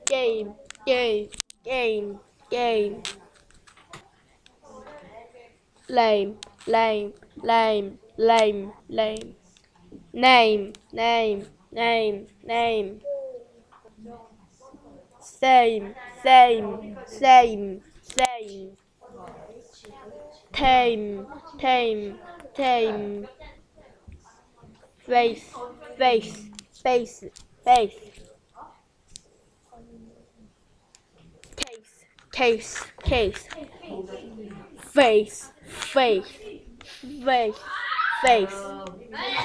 game, game, game, game. Lame, lame, lame, lame, lame. Name, name, name, name. Same, same, same, same. Tame, tame, tame. Face, face, face, face. Case, case, case. Face, face, face, face.